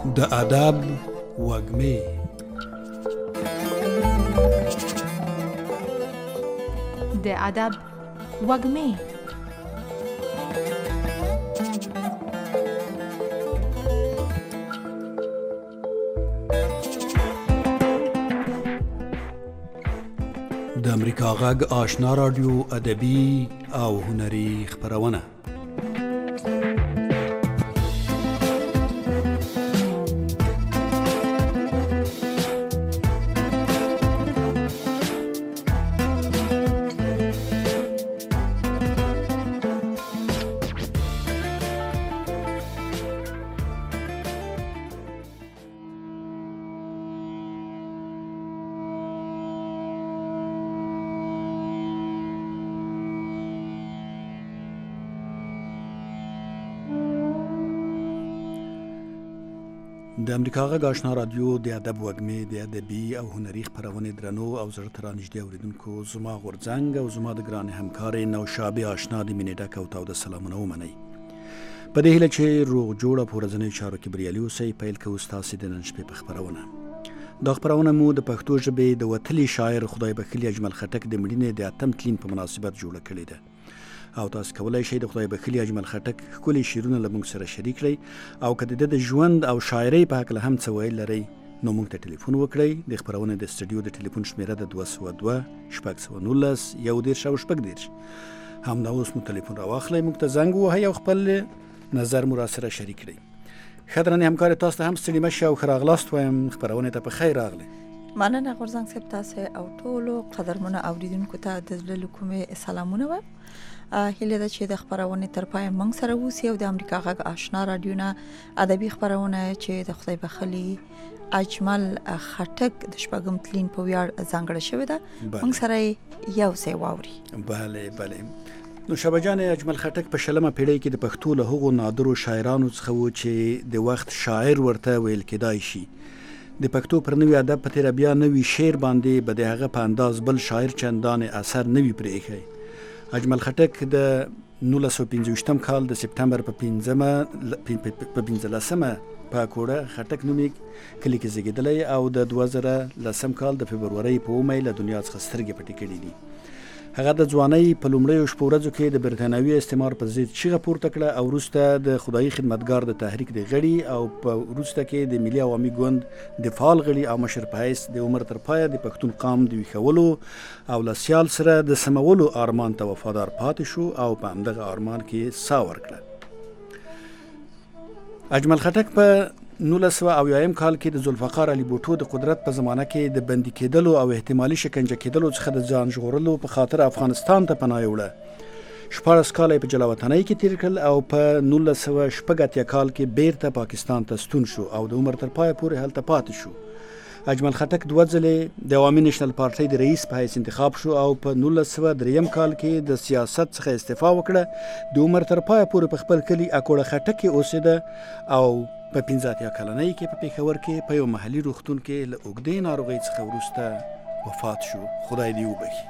د ادب وږمې. د ادب وږمې. د امریکا غږ آشنا رادیو ادبي او هنري خپرونه. د امریکا غږ آشنا رادیو د ادب وږمې د ادبي او هنري خپرونې درنو او زړه ته رانږدې اورېدونکو، زما غورځنګ او زما د ګرانې همکارې نوشابې آشنا د مینې ډک او تاوده سلامونه ومنئ. په دې هیله چې روغ جوړه په ورځنیو چارو کې بریالي اوسئ، پیل کوو ستاسې د نن شپې په خپرونه. دا خپرونه مو د پښتو ژبې د وتلي شاعر خدای بخښلي اجمل خټک د مړینې د 8 تلین په مناسبت جوړه کړې ده، او تاسو کولای شئ د خدای بخښلي اجمل خټک ښکلي شعرونه له موږ سره شریک کړئ، او که د ده د ژوند او شاعرۍ په هکله هم څه ویل لرئ نو موږ ته ټلیفون وکړئ. د خپرونې د سټوډیو د ټلیفون شمیره د 202 619 19 همدا اوس مو ټلیفون راواخلئ، موږ ته زنګ ووهئ او خپل نظر مو را سره شریک کړئ. ښه درنې همکارې، تاسو ته هم ستړي مه شئ او ښه راغلاست وایم خپرونې ته. په خیر راغلئ. مننه غورځنګ صاحب، تاسو او ټولو قدرمنو اوریدونکو ته د زړه له کومې سلامونه وایم. هیله ده چې د خپرونې تر پای موږ سره اوسئ او د امریکا غږ آشنا رادیو نه ادبي خپرونه چې د خدای بخښلي اجمل خټک د شپږم تلین په ویاړ ځانګړې شوې ده، موږ سره یو ځای واوري. بله نو شابه جان، اجمل خټک په 20مه پیړۍ کې د پښتو له هغو نادرو شاعرانو څخه و چې د وخت شاعر ورته ویل کېدای شي. د پښتو پر نوي ادب په تېره بیا نوي شعر باندې به د هغه په انداز بل شاعر چندانې اثر نه وي پرې ایښی. اجمل خټک د 1925 کال د سپتمبر په 15مه په کوړه خټک نومي کلي کې زیږېدلی او د 2010 کال د فبرورۍ په 1 له دنیا څخه سترګې پټې کړي دي. هغه د ځوانۍ په لومړیو شپو ورځو کې د برتانوي استعمار پر ضد چیغه پورته کړه او وروسته د خدایي خدمتګار د تحریک د غړي او په وروسته کې د ملي عوامي ګوند د فعال غړي او مشر په حیث د عمر تر پایه د پښتون قام د ویښولو او له سیال سره د سمولو ارمان ته وفادار پاتې شو او په همدغه ارمان کې سا ورکړه. اجمل خټک په 1980 کال کې د ذوالفقار علي بوټو د قدرت په زمانه کې د بندي کېدلو او احتمالي شکنجه کېدلو څخه د ځان ژغورلو په خاطر افغانستان ته پناه یوړه. 14 کال په جلاوطنۍ کې تیر کړل او په 1980 کال کې بیرته پاکستان ته ستون شو او د عمر تر پایه پورې هلته پاتې شو. اجمل خټک 2 ځلې د عوامي نېشنل پارټۍ د رئیس په حیث انتخاب شو او په 1903 کال کې د سیاست څخه استعفا وکړه. د عمر تر پایه پورې په خپل کلي اکوړه خټک کې اوسېده او په 15 کلنۍ کې په پېښور کې په یو محلي روغتون کې له اوږدې ناروغۍ څخه وروسته وفات شو. خدای دې وبخي.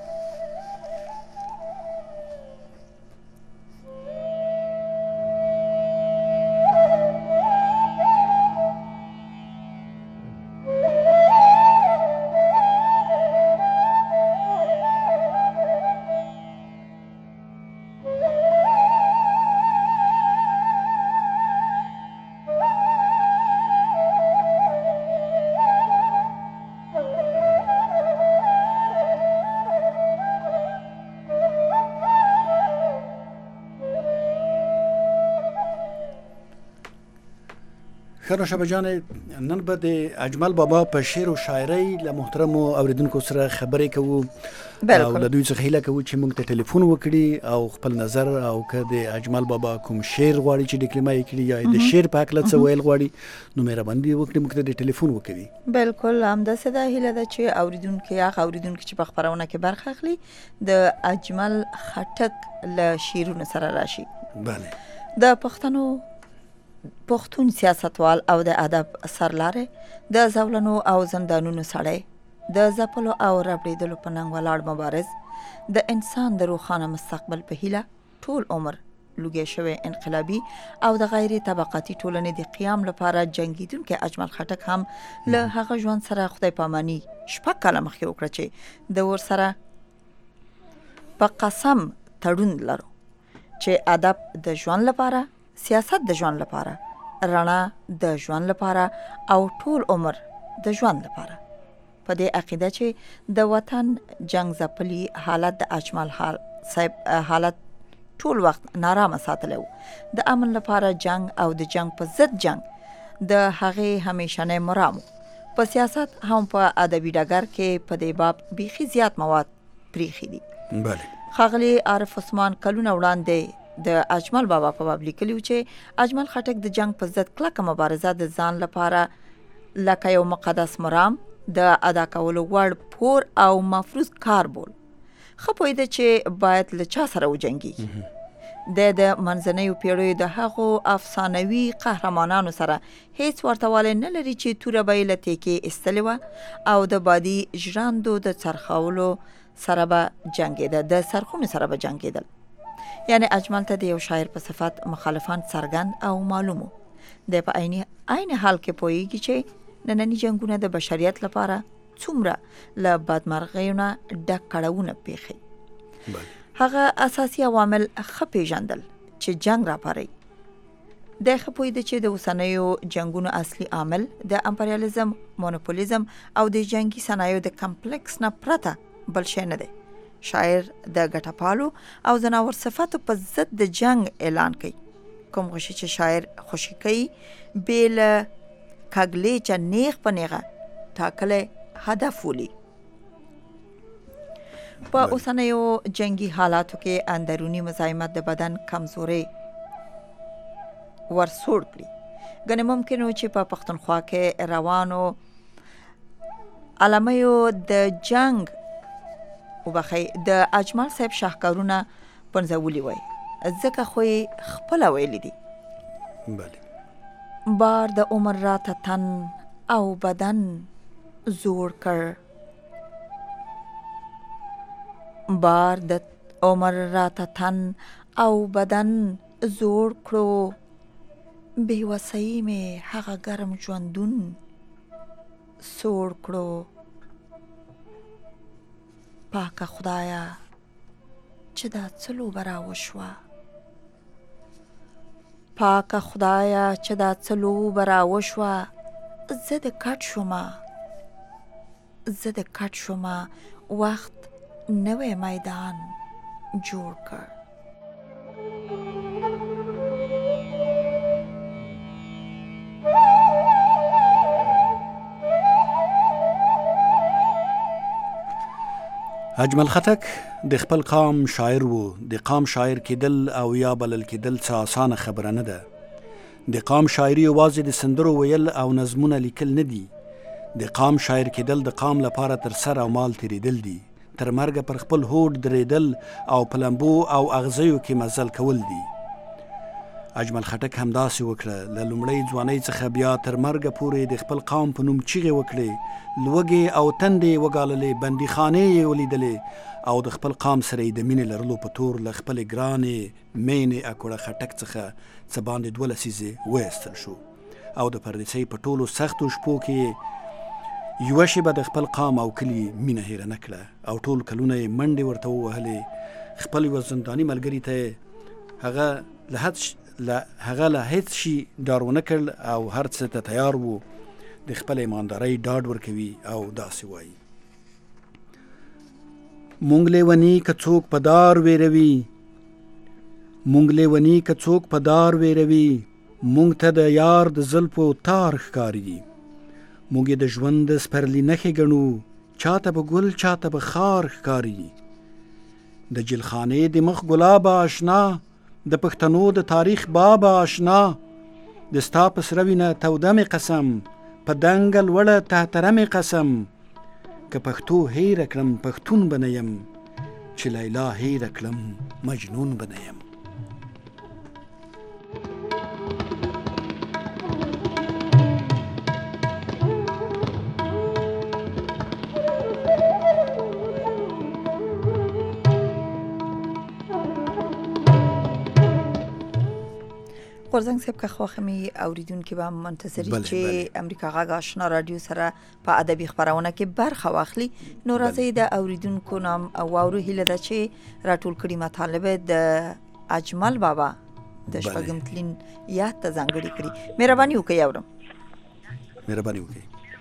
خیر شابه جان، نن به د اجمل بابا په شعر او شاعرۍ له محترمو اوریدونکو سره خبرې کوو او له دوی څخه هیله کوو چې موږ ته ټلیفون وکړي او خپل نظر او که د اجمل بابا کوم شعر غواړي چې ډیکلمه یې کړي یا د شعر په هکله څه ویل غواړي نو مهرباني وکړي موږ ته د ټلیفون وکړي. بالکل همداسې ده، هیله ده چې اوریدونکي چې په خپرونه کې برخه اخلي د اجمل خټک له شعرونو سره راشي. بله، د پښتون سیاستوال او د ادب سرلاره، د زولنو او زندانونو سړی، د ځپلو او ربړېدلو په ننګ ولاړ مبارز، د انسان د روښانه مستقبل په هیله ټول عمر لوګي شوی انقلابي او د غیر طبقاتي ټولنې د قیام لپاره جنگیدونکو اجمل خټک هم له هغه ژوند سره خدای پاماني شپږ کاله مخکې وکړه چې د ور سره په قسم تړون لرو چې ادب د ژوند لپاره، سیاست د ژوند لپاره، رڼا د ژوند لپاره او ټول عمر د ژوند لپاره. په دې عقیده چې د وطن جنگ ځپلي حالت د اجمل حالت ټول وخت نارامه ساتلو، د امن لپاره جنگ او د جنگ په ضد جنگ د هغې همیشنه مرام. په سیاست هم په ادبي ډګر کې په دې باب بیخي زیات مواد پریخي دي. بله. ښاغلي عارف عثمان کلونه وړاندې د اجمل بابا په باب لیکلي چې اجمل خټک د جنگ په ضد کلکه مبارزه د ځان لپاره لکه یو مقدس مرام د ادا کولو وړ پور او مفروض کار بول. ښه پوهېده چې باید له چا سره وجنګي. د منځنیو پیړیو د هغو افسانوي قهرمانانو سره هیڅ ورتهوالی نه لري چې توره به یې له تیکې ایستلې وه او د بادي ژرندو د څرخولو سره به جنګېده، د څرخونو سره به جنګېدل. یعنی اجمل ته د یو شاعر په صفت مخالفان څرګند او معلومو. د په عین حال کې پوهیږي چې ننني جنګونه د بشریت لپاره څومره له بدمرغیو نه ډک کړاوونه پیښي. هغه اساسي عوامل ښه پیژندل چې جنگ راپاري. د ښه پوهېده چې د اوسنیو جنګونو اصلي عامل د امپریالیزم، مونوپولیزم او د جنگي صنایعو د کمپلیکس نه پرته بل شی نه دی. شاعر د ګټهپالو او ځناور صفتو په ضد د جنگ اعلان کوي. کوم غشي چې شاعر خوشي کوي بې له کږلې چې نیغ په نیغه ټاکلی هدف ولي. په اوسنیو جنگي حالاتو کې اندرونی مزاحمت د بدن کمزوري ورسوړ کړي. ګنې ممکن و چې په پښتونخوا کې روانو علمیو د جنگ د اجمل صاحب شاهکارونه پنځولي وای، ځکه خو یې خپله ویلي دي. بله. بار د عمر راته تن او بدن زوړ کړ، بار د عمر راته تن او بدن زوړ کړو، بې وسۍ مې هغه ګرم ژوندون سوړ کړو. پاکه خدایا چې دا څه لوبه راوشوه، پاکه خدایا چې دا څه لوبه راوشوه، زه د کټ شومه وخت نوی میدان جوړ کړ. اجمل خټک د خپل قام شاعر و. د قام شاعر کېدل او یا بلل کېدل څه اسانه خبره نه ده. د قام شاعري یوازې د سندرو ویل او نظمونه لیکل نه دي. د قام شاعر کېدل د قام لپاره تر سر او مال تیریدل دي، تر مرګه پر خپل هوډ درېدل او په لمبو او اغزیو کې مزل کول دي. اجمل خټک همداسې وکړه. له لومړۍ ځوانۍ څخه بیا تر مرګه پورې د خپل قام په نوم چیغې وکړې، لوږې او تندې وګاللې، بندیخانې یې ولیدلې او د خپل قام سره یې د مینې لرلو په تور له خپلې ګرانې مینې اکوړه خټک څخه څه باندې 2 لسیزې وایستل شو او د پردیسۍ په ټولو سختو شپو کې یوه شېبه د خپل قام او کلي مینه هیره نه کړه او ټول کلونه یې منډې ورته ووهلې. خپل یوه زنداني ملګري ته هغه له هیڅ شي ډار ونه کړ او هر څه ته تیار و. د خپل ایماندارۍ ډاډ ورکوي او داسې وایي: مونږ لیوني که څوک په دار ویروي، مونږ لیوني که څوک په دار ویروي، مونږ ته د یار د زلفو تار ښکاري. مونږ یې د ژوند سپرلي نښې ګڼو، چاته به ګل چاته به خار ښکاري. د جلخانې د مخ ګلابه آشنا، د پښتنو د تاریخ بابه آشنا. د ستا په سره وینه توده مې قسم، په دنګه لوړه تهتره مې قسم. که پښتو هیره کړم پښتون به نه یم، چې لیلا هیره کړم مجنون به نه یم. غورځنګ صاحب که خوښه مې اوریدونکي به منتظر بله، چې بله. امریکا غږ آشنا رادیو سره په ادبي خپرونه کې برخه واخلي. نو راځي د اوریدونکو نام او واورو هیله ده چې راټول کړي مطالب د اجمل بابا د شپږم تلین یاد ته ځانګړي کړي. مهرباني وکړئ اورم. مهرباني وکړئ.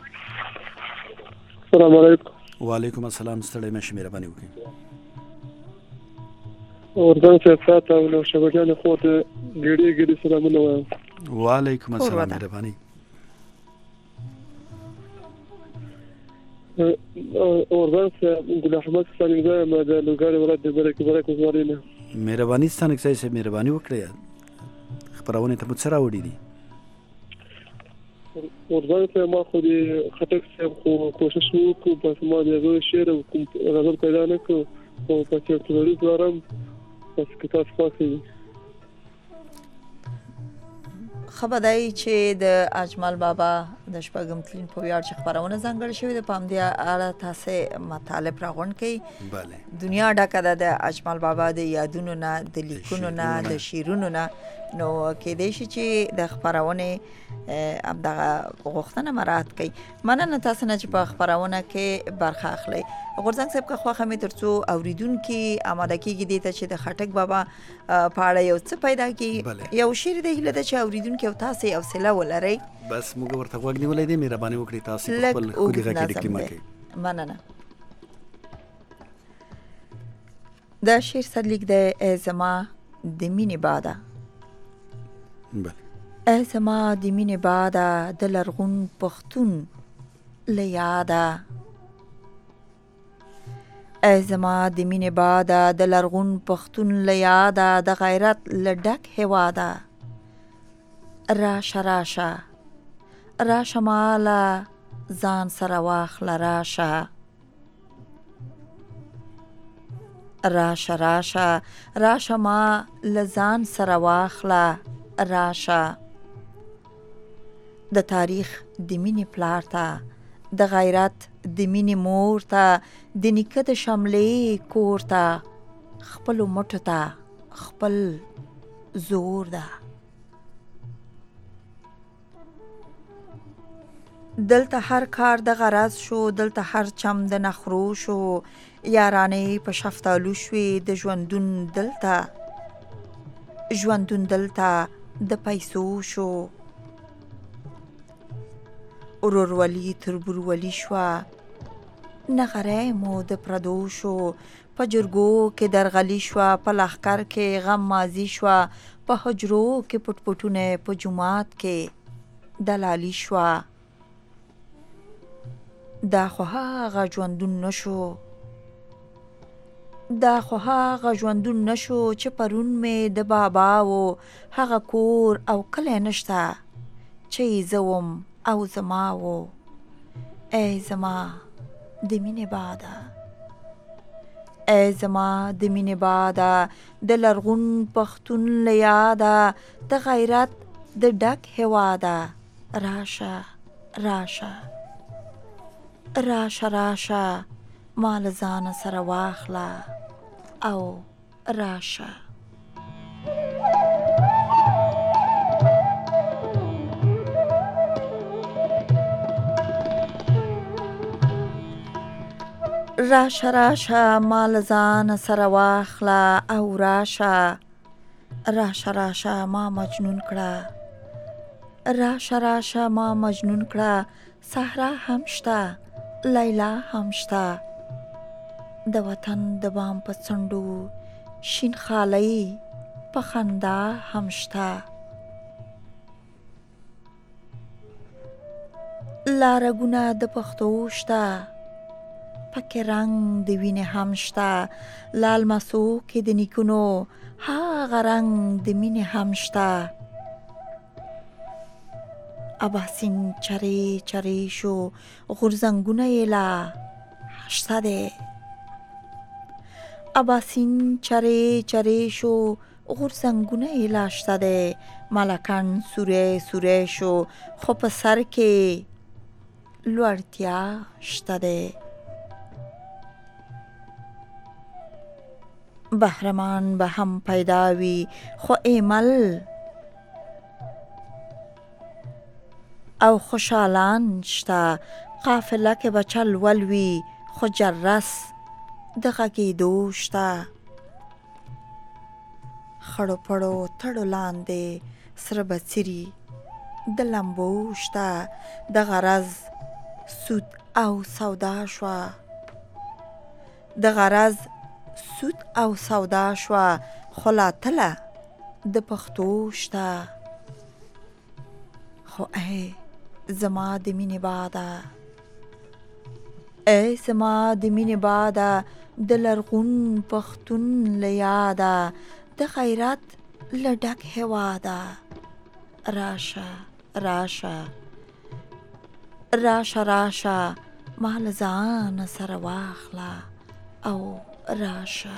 السلام علیکم. وعلیکم السلام. ستړی مشه. مهرباني وکړئ. ورځان صاحب تاسو او نو شبکې له خو ته ګډي سلامونه وایم. وعلیکم السلام. مهرباني. ورځان صاحب ګل احمد سالم زایم د لوګاري ولایت د برکت وزارینه. مهرباني ستانه کسای مهرباني وکړئ. خبرونه ته مو سره وړي دي. ورځان صاحب ما خو دې خټک صاحب خو کوشش وکړ په ما دې شعر او غزل پیدا نه کړ او په چرتوري دوارم پس کتاب خاصه. خبردای چې د اجمل بابا د شپږم تلین په ویاړ چې خبرونه ځانګړې شوې ده په همدې اړه تاسو مطالب راغونډ کړئ. بله. دنیا ډکه ده د اجمل بابا د یادونو نه، د لیکونو نه، د شعرونو نه. نو کېدای شي چې د خبرونه همدغه غوښتنه مراعات کړئ. مننه تاسو نه چې په خبرونه کې برخه اخلئ. غورځنګ صاحب که خوښه مې ترڅو اوریدونکي آماده کېږي دې ته چې د خټک بابا په اړه یو څه پیدا کړي. یو شعر د هیله ده چې اوریدونکي او تاسو حوصله ولرئ. بس موږ ورته غوږ نیولې دي. مهرباني وکړئ تاسو په خپل خودي غږ کې ډیکټ مکه. مننه. د شعر سرلیک د زما د مینې باده. بله. ای زما د مینې باده د لرغون پښتون له یاده. ای زما د مینې باده د لرغون پښتون له یاده د غیرت له ډک هېواده. راشه راشه راشه ماله ځان سره واخله راشه. راشه راشه راشه ما له ځان سره واخله راشه. د تاریخ د مینې پلار ته، د غیرت د مینې مور ته، د نیکه د شملې کور ته، خپلو مټو ته خپل زور ده. دلته هر کار د غرض شو، دلته هر چم د نخرو شو، یارانې په شفتالو شوې د ژوندون دلته. ژوندون دلته د پیسو شو، ورورولي تر برولي شوه، نغری مو د پردو شو. په جرګو کې درغلي شوه، په لښکر کې غم مازي شوه، په حجرو کې پټ پټونه، په جومات کې دلالي شوه. دا خو هغه ژوندون نشو، دا خو هغه ژوندون نشو چې پرون مې د بابا و هغه کور او کلی نشته چې زه وم او زما و. ای زما د مینې باده، ای زما د مینې باده د لرغون پښتون له یاده د غیرت د ډک هېواده. راشه راشه راشه راشه ما له ځانه سره واخله او راشه. راشه راشه ما له ځانه سره واخله او راشه. راشه راشه ما مجنون کړه، راشه راشه ما مجنون کړه. صحرا هم شته، لیلا هم شته، د وطن د بام په څنډو شین خالۍ په خندا هم شته. لارګونه د پښتو شته، پکې رنگ د وینې هم شته. لال مسو کې د نیکونو هغه رنگ د مینې هم شته. اباسین چرې چرې شو، غورځنګونه یې لا شته دی. اباسین چرې چرې شو، غورځنګونه یې لا شته دی. ملکن سوری سوری شو، خو په سر کې لوړتیا شته دی. بهرمان به هم پیدا وي، خو ایمل او خوشالان شته قافله کې بچل ولوي خو جرس د غږېدو شته خړو پړو تړو لاندې سره بڅري د لمبو شته د غرض سود او سودا شوه د غرض سود او سودا شوه خو لا تله د پښتو شته خو ای زما د مینې باده ای زما د مینې باده د لرغون پښتون له یاده د غیرت له ډک هېواده راشه راشه راشه راشه ما له ځانه سره واخله او راشه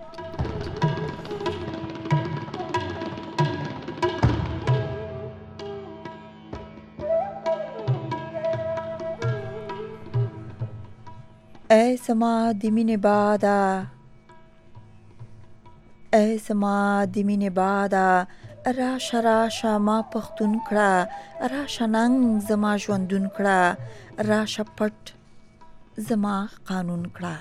ای زما د مینې باده ای زما د مینې باده راشه راشه ما پښتون کړه راشه ننګ زما ژوندون کړه راشه پټ زما قانون کړه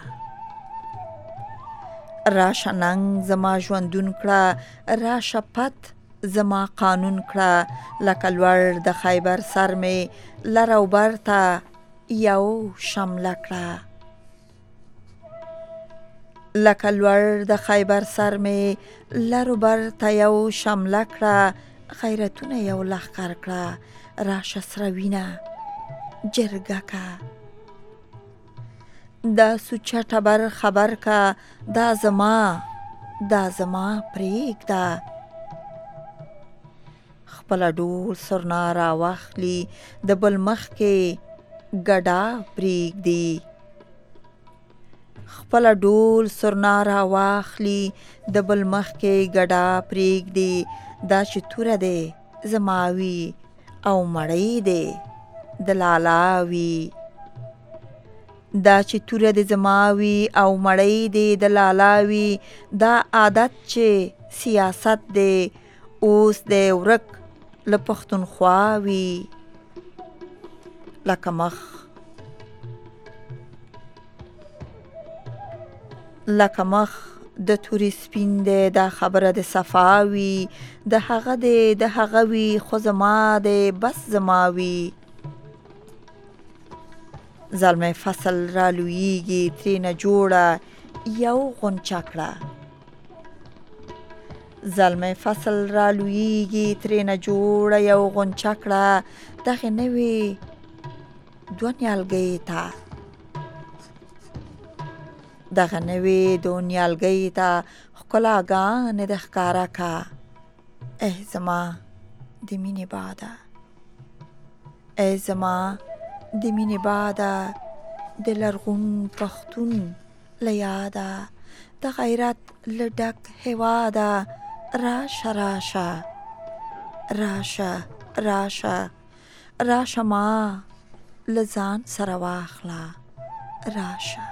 راشه ننګ زما ژوندون کړه راشه پت زما قانون کړه لکه لوړ د خیبر سر مې لر او بر ته یو شمله کړه لکه لوړ د خیبر سر مې لر و بر ته یو شمله کړه غیرتونه یو لښکر کړه راشه سره وینه جرګه که دا سوچه ټبر خبر که دا زما پرېږده خپله ډول سرنا راواخلي د بل مخ کې ګډا پرېږدي خپله ډول سرنا راواخلي د بل مخ کې ګډا پرېږدي دا چې توره دی زما وي او مړی دی د لالا وي دا چې توره دی زما وي او مړی دی د لالا وي دا عادت چې سیاست دی اوس دی ورک له پښتونخوا وي لکه مخ د تورې سپین دی دا خبره د صفا وي د هغه دی د هغه وي خو زما دی بس زما وي زلمی فصل را لویږي ترېنه جوړه یو غنچه کړه زلمی فصل را لویږي ترېنه جوړه یو غنچه کړه دغې نوې دوه نیالګۍ ته دغه نوې دو نیالګۍ ته ښکلاګانې د ښکاره که ای زما د مینې باده ای زما د مینې باده د لرغون پښتون له یاده د غیرت له ډک هېواده راشه راشه راشه راشه راشه ما له ځان سره واخله راشه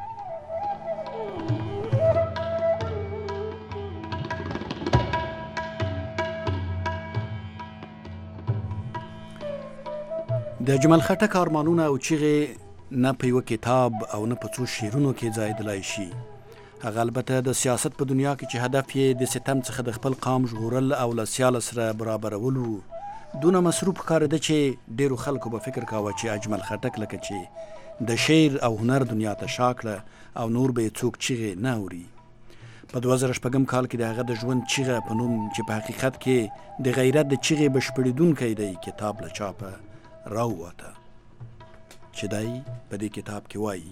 د اجمل خټک ارمانونه او چیغې نه په یوه کتاب او نه په څو شعرونو کې ځایېدلی شي هغه البته د سیاست په دنیا کې چې هدف یې د ستم څخه د خپل قام ژغورل او له سیاله سره برابرول و دونه مصروف ښکارېده چې ډېرو خلکو به فکر کاوه چې اجمل خټک لکه چې د شعر او هنر دنیا ته شا کړه او نور به یې څوک چیغې نه اوري په 2006 کال کې د هغه د ژوند چیغه په نوم چې په حقیقت کې د غیرت د چیغې بشپړېدونکی دی کتاب له چاپه راووته چې دی په دې کتاب کې وایي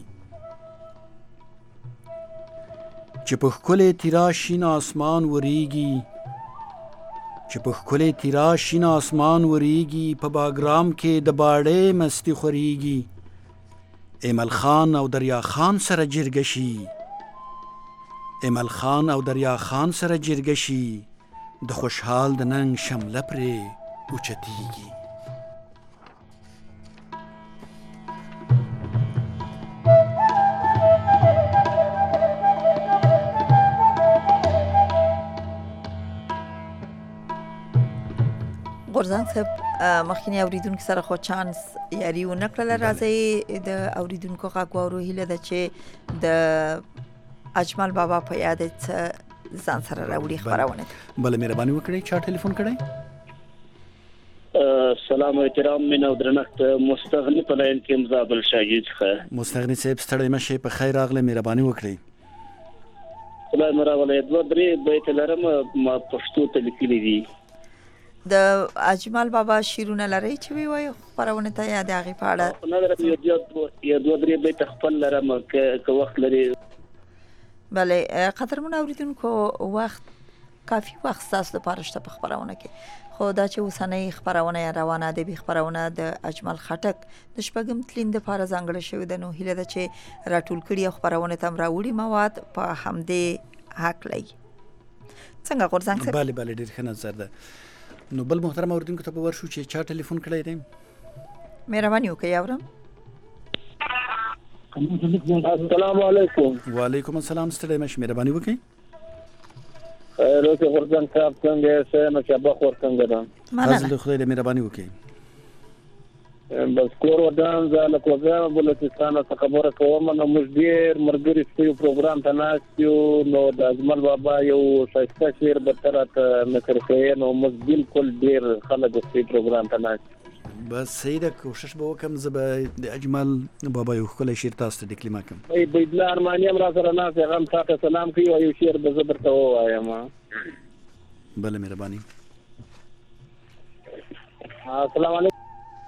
چې په ښکلې تیرا شین آسمان وریږي چې په ښکلې تیرا شین آسمان وریږي په باګرام کې د باړې مستی خوريږي ایمل خان او دریا خان سره جرګه شي ایمل خان او دریا خان سره جرګه شي د خوشحال د ننګ شمله پرې اوچتیږي غورځنګ صاحب مخکینی اوریدونکو سره خو چانس یاري ونه کړله. راځي د اوریدونکو غږ واورو. هیله ده چې د اجمل بابا په یاد ځان سره راوړي خبرونه. بله مهرباني وکړئ. چا ټلیفون کړی؟ سلام و احترام من او درنښت مستغنی په لاین کې مزابل شاهید ښه. مستغنی صاحب ستړی مشه، په خیر راغله، مهرباني وکړئ. خدای مراوله دوه درې بیت لرم ما پښتو ته لیکلي دي. د اجمل بابا شیرونه لري چې وی وای خبرونه ته یاد هغه پاړه نه درته یو دوه درې بیت خپل لرم که وخت لري. بله قدرمن اوریدونکو وخت کافی وخت تاسو لپاره شته په خبرونه کې. خو دا چې اوسنۍ خبرونه روانه ادبي خبرونه د اجمل خټک د شپږم تلین د لپاره ځانګړی شوی د. نو هیله ده چې راټول کړي خبرونه تم راوړي مواد په همدې حق لای. څنګه غورځنګ سره؟ بله ډیر ښه نظر ده. نو بل محترم اوریدونکو ته به ورشو چې چا ټلیفون کړی دی. مهرباني وکړئ اورم. السلام علیکم. وعلیکم السلام. ستړی مشه، مهرباني وکړئ. روزه ورځن صاحب څنګه سه نو چې باخ ورڅنګه ده. فضل خدای دې مهرباني وکړي. بس کور ودان زاله کوزه بلوچستان څخه خبره کوم. نو موږ ډیر مرګري په پروګرام ته ناشتو. نو د اجمل بابا یو شایسته شعر به تر ته نکر کوي. نو موږ بالکل ډیر خلک په پروګرام ته ناشتو. بس صحیح ده، کوشش به وکم زه به د اجمل بابا یو ښکلی شعر تاسو ته ډیکلیما کوم. بیدلا ارمانی هم را سره ناست هغه تاسو سلام کوي او یو شعر به زه درته ووایم. بله مهرباني. السلام علیکم.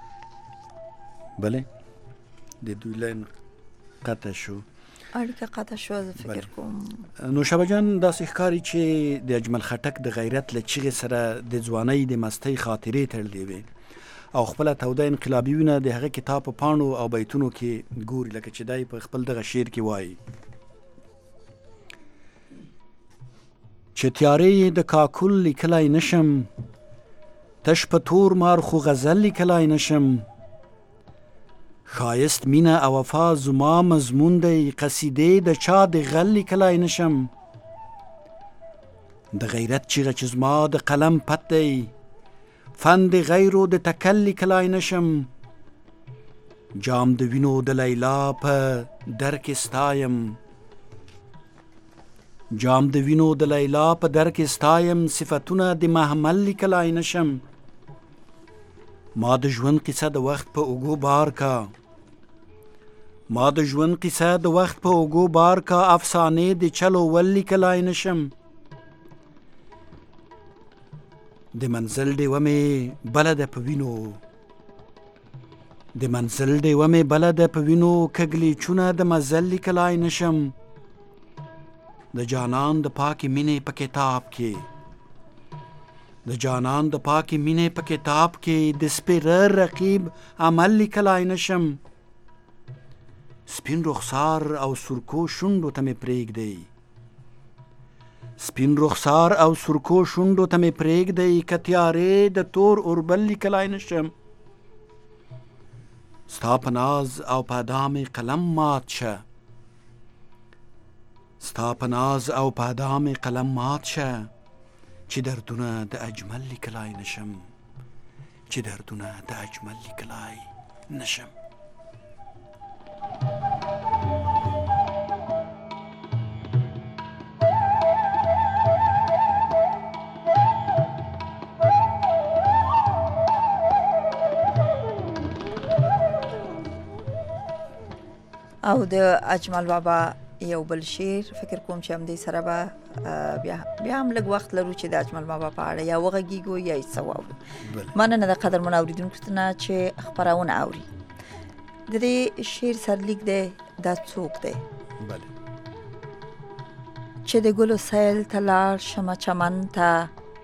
بله د دوی لاین قطع شو. اړیکه قطع شو زه فکر کوم. نو شابه جان داسې ښکاري چې د اجمل خټک د غیرت له چیغې سره د ځوانۍ د مستۍ خاطرې تړلې وې او خپله توده انقلابیونه د هغه کتاب په پاڼو او بیتونو کې ګوري، لکه چې دی په خپل دغه شعر کې وایي چې تیارې د کاکل لیکلی نشم، تش په تور مار خو غزل لیکلی نشم، ښایست مینه او وفا زما مضمون دی، قصیدې د چا د غل لیکلی نشم، د غیرت چیغه چې زما د قلم پت دی، فن د غیرو د تکل لیکلی نشم، جام د وینو د لیلا په در کې ستایم، جام د وینو د لیلا په در کې ستایم، صفتونه د محمل لیکلی نشم، ما د ژوند قصه د وخت په اوږو بار کا، ما د ژوند قصه د وخت په اوږو بار کا، افسانې د چلو ول لیکلی نشم، د منزل ډیوه مې بله ده په وینو، د منزل ډیوه مې بله ده په وینو، کږلیچونه د مزل لیکلی نشم، د جانان د پاکې مینې په کتاب کې، د جانان د پاکې مینې په کتاب کې، د سپیره رقیب عمل لیکلی نشم، سپین رخسار او سرکو شونډو ته مې پرېږدی، سپین رخسار او سرکو شونډو ته مې پرېږدی، که تیارې د تور اوربل لیکلی نشم، ستا په ناز او په ادا مې قلم مات شه، ستا په ناز او په ادا مې قلم مات شه، چې دردونه د اجمل لیکلی نشم، چې دردونه د اجمل لیکلی نشم. او د اجمل بابا یو بل شعر فکر کوم چې همدې سره به بیا هم لږ وخت لرو چې د اجمل بابا په اړه یا وغږیږو یا یې څه واورو. مننه د قدرمن اوریدونکو نه چې خپرونه اوري. د دې شعر سرلیک دی دا څوک دی؟ بله چې د ګلو سیل ته لاړ شمه چمن ته،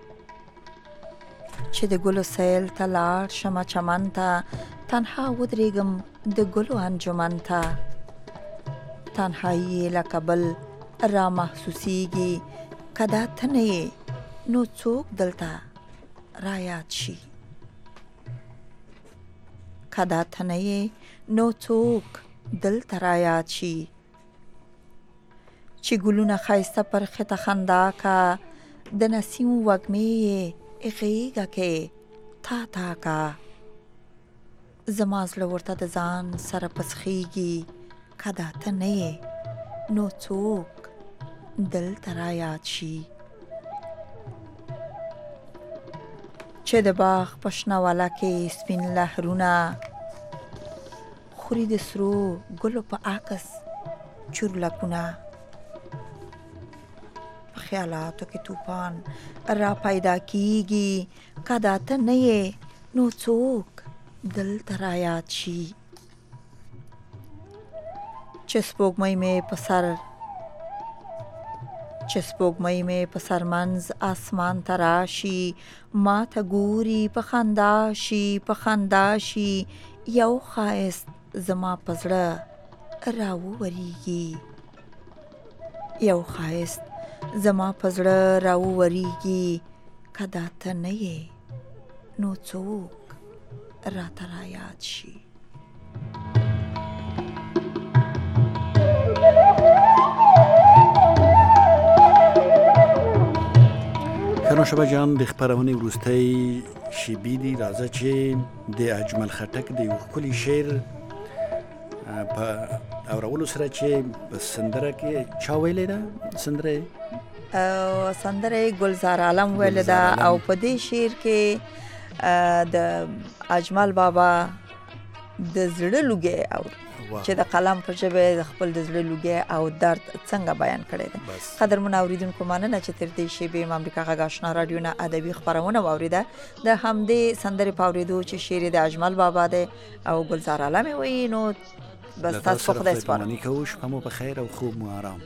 چې د ګلو سیل ته لاړ شمه چمن ته، تنها ودرېږم د ګلو انجمن ته، تنهایی لکه بل را محسوسیږي، که دا ته نه یې نو څوک دلته را یاد شي، که دا ته نه یې نو څوک دلته را یاد شي، چې ګلونه ښایسته پر خټه خندا کا، د نسیم وږمې یې غېږه کې تا کا زما زړه ورته د ځان سره پسخیږي که دا ته نه یې نو څوک دلته را یاد شي چې د باغ په شنه واله کې سپین لهرونه خوري د سرو ګلو په عکس چورلکونه په خیالاتو کې توپان را پیدا کیږي که دا ته نه یې نو څوک دلته را یاد شي چې سپوږمۍ مې په سرمنځ اسمان ته راشي ما ته ګوري په خندا شي یو ښایست زما په زړه راووریږي که دا ته نه یې نو څوک راته را یاد شي خانم شبه جان د خبرونې وروستۍ شیبې دي راځه چې د اجمل خټک د یو ښکلي شعر په اورولو سره چې په سندره کې چا ویلې ده سندره ګلزار عالم ویلې ده او په دې شعر کې د اجمل بابا د زړه لوګي او چې د قلم په ژبه د خپل د زړه لوګي او درد څنګه بیان کړی دی قدرمن اوریدونکو مننه چې تر دې شیبې امریکا غږ آشنا رادیو نه ادبي خبرونه واوریده د همدې سندرې پاوریدو چې شعر د اجمل بابا دی او ګلزار عالم وی نو بس تاسو په خدای سپارم کوم شپه مو په خیر او خوب مو آرام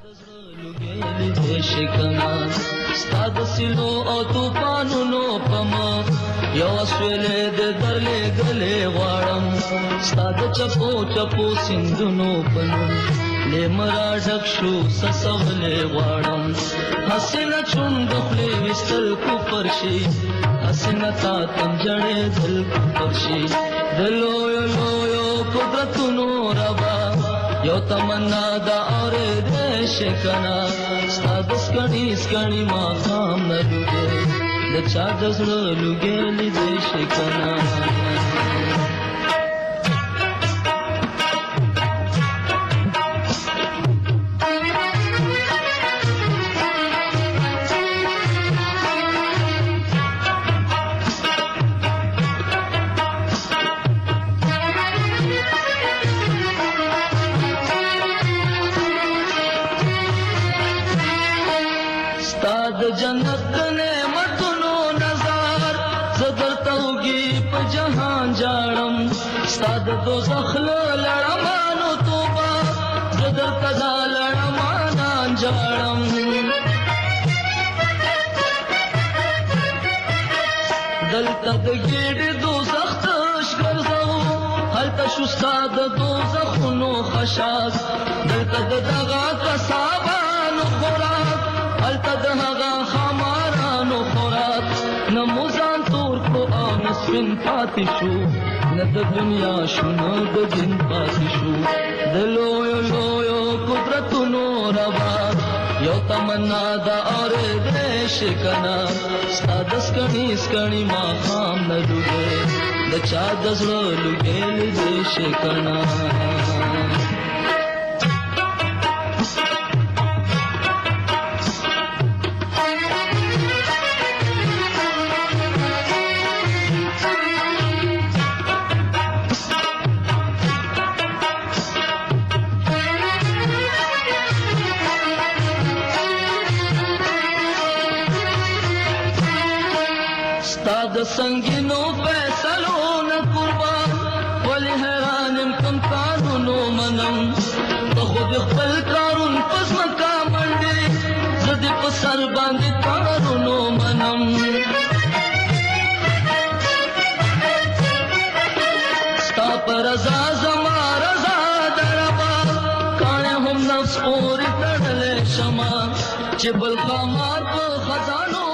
ستاد سلو او توپانونو پما یو سویلې د درلې غلې غواړم ستاد چپو سندونو پنو لمرا ډک شو سسولې غواړم حسنه چوند خپل وستل کو پرشي حسنه تا تم جړې دل کو پرشي دلو یو قدرتونو ربا یو تمنا دا اور دې شکنا ستاد سکړی ما خام نه لګې د چا د زړه لګې دې شکنا جنت نعمتونو نظر زدر توگی په جهان جاړم ستاد دوزخ لړمانو توبه زدر کدا لړمان جاړم دلته د ګډ دوزخ تش ګرځو هلته شو ستاد دوزخونو خشاک دلته دغه کسابانو خوراک هلته دغه خمارانو خوراک نموزان تور کو او نسبن پاتې شو نه د دنیا شو نه د دین پاتې شو د لویو قدرتونو ربا یو تمنا دا اور دې شکنا ستاد سکړی ما خام نه لګې د چا د زړه لګې دې شکنا د سنگینو فیصلو نه قربان ولی حیرانم کم کارونو منم ته خود خپل کارون پس مکا منډې زه دې په سر باندې کارونو منم ستا پر رضا زما رضا دربا کاڼه هم نفس پورې تړلې شمه چې بل خامار په خزانو